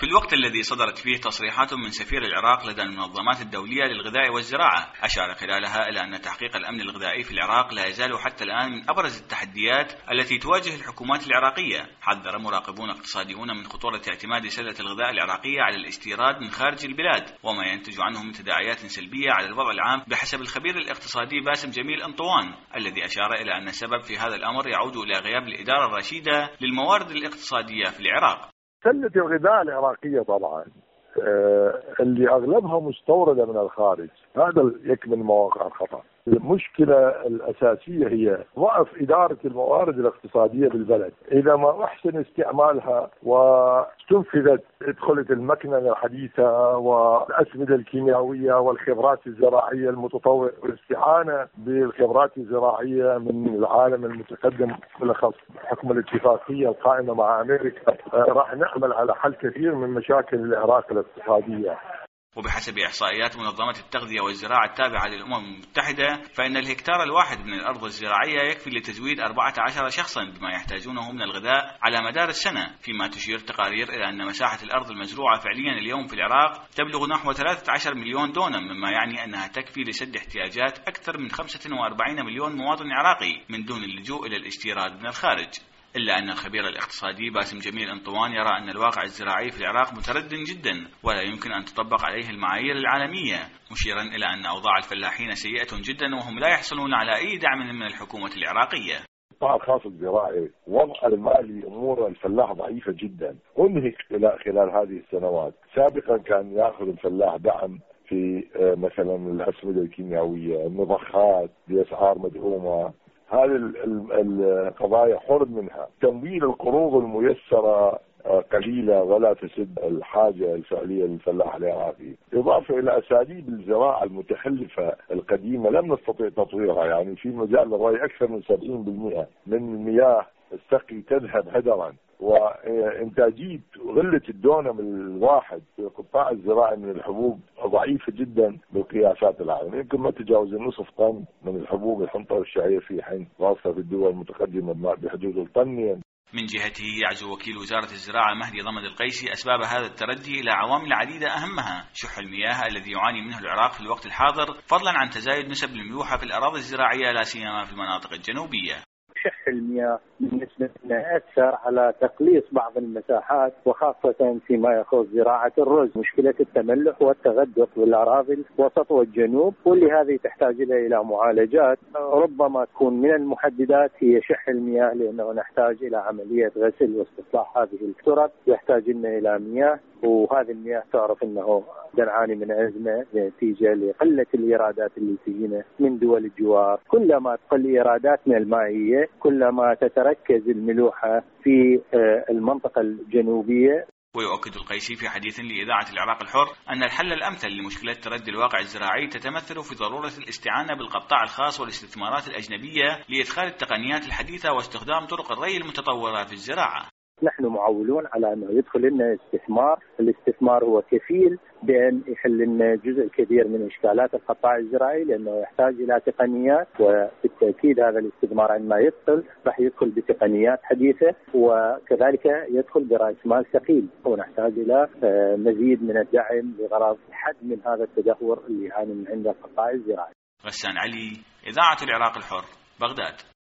في الوقت الذي صدرت فيه تصريحات من سفير العراق لدى المنظمات الدولية للغذاء والزراعة أشار خلالها إلى أن تحقيق الأمن الغذائي في العراق لا يزال حتى الآن من أبرز التحديات التي تواجه الحكومات العراقية. حذر مراقبون اقتصاديون من خطورة اعتماد سلة الغذاء العراقية على الاستيراد من خارج البلاد وما ينتج عنه من تداعيات سلبية على الوضع العام، بحسب الخبير الاقتصادي باسم جميل أنطوان، الذي أشار إلى أن السبب في هذا الأمر يعود إلى غياب الإدارة الرشيدة للموارد الاقتصادية في العراق. سلة الغذاء العراقية طبعا اللي أغلبها مستوردة من الخارج، هذا يكمن مواقع الخطأ. المشكلة الأساسية هي ضعف إدارة الموارد الاقتصادية بالبلد. إذا ما أحسن استعمالها واستنفذت، ادخلت المكنة الحديثة والأسمدة الكيميائية والخبرات الزراعية المتطورة والاستعانة بالخبرات الزراعية من العالم المتقدم بالأخص بحكم الاتفاقية القائمة مع أمريكا، راح نعمل على حل كثير من مشاكل العراق الاقتصادية. وبحسب إحصائيات منظمة التغذية والزراعة التابعة للأمم المتحدة، فإن الهكتار الواحد من الأرض الزراعية يكفي لتزويد 14 شخصا بما يحتاجونه من الغذاء على مدار السنة، فيما تشير تقارير إلى أن مساحة الأرض المزروعة فعليا اليوم في العراق تبلغ نحو 13 مليون دونم، مما يعني أنها تكفي لسد احتياجات أكثر من 45 مليون مواطن عراقي من دون اللجوء إلى الاستيراد من الخارج. إلا أن الخبير الاقتصادي باسم جميل أنطوان يرى أن الواقع الزراعي في العراق متردد جدا ولا يمكن أن تطبق عليه المعايير العالمية، مشيرا إلى أن أوضاع الفلاحين سيئة جدا وهم لا يحصلون على أي دعم من الحكومة العراقية. القطاع الخاص الزراعي وضع المالي أمور الفلاح ضعيفة جدا، انهك خلال هذه السنوات. سابقا كان يأخذ الفلاح دعم في مثلا الأسمدة الكيميائية، المضخات بأسعار مدعومة، هذه القضايا حرم منها. تمويل القروض الميسرة قليلة ولا تسد الحاجة الفعلية للفلاح العراقي، إضافة إلى أساليب الزراعة المتخلفة القديمة لم نستطيع تطويرها. يعني في مجال الري أكثر من 70% من المياه السقي تذهب هدرا، وإنتاجية غلة الدونم الواحد في القطاع الزراعي من الحبوب ضعيفة جدا بالقياسات العالمية، يمكن ما تجاوز النصف طن من الحبوب الحنطة والشعير في حين خاصة في الدول المتقدمة بحدود الطنين. من جهته يعزو وكيل وزارة الزراعة مهدي ضمد القيسي أسباب هذا التردي إلى عوامل عديدة أهمها شح المياه الذي يعاني منه العراق في الوقت الحاضر، فضلا عن تزايد نسب الملوحة في الأراضي الزراعية لا سيما في المناطق الجنوبية. شح المياه بالنسبة لنا أثر على تقليص بعض المساحات وخاصة فيما يخص زراعة الرز. مشكلة التملح والتغدق بالأراضي الوسط والجنوب، ولهذه تحتاج إلى معالجات. ربما تكون من المحددات هي شح المياه، لأنه نحتاج إلى عملية غسل واستصلاح هذه الترب، يحتاج لنا إلى مياه، وهذه المياه تعرف أنه نعاني من أزمة نتيجة لقلة الإيرادات اللي تجينا من دول الجوار. كلما تقل إيراداتنا المائية كلما تتركز الملوحة في المنطقة الجنوبية. ويؤكد القيسي في حديث لإذاعة العراق الحر أن الحل الأمثل لمشكلة تردي الواقع الزراعي تتمثل في ضرورة الاستعانة بالقطاع الخاص والاستثمارات الأجنبية لإدخال التقنيات الحديثة واستخدام طرق الري المتطورة في الزراعة. نحن معولون على أنه يدخل لنا استثمار. الاستثمار هو كفيل بأن يحل لنا جزء كبير من إشكالات القطاع الزراعي، لأنه يحتاج إلى تقنيات، وبالتأكيد هذا الاستثمار عندما يدخل راح يدخل بتقنيات حديثة، وكذلك يدخل برأس مال ثقيل، ونحتاج إلى مزيد من الدعم لغرض حد من هذا التدهور اللي يعاني من عند القطاع الزراعي. غسان علي، إذاعة العراق الحر، بغداد.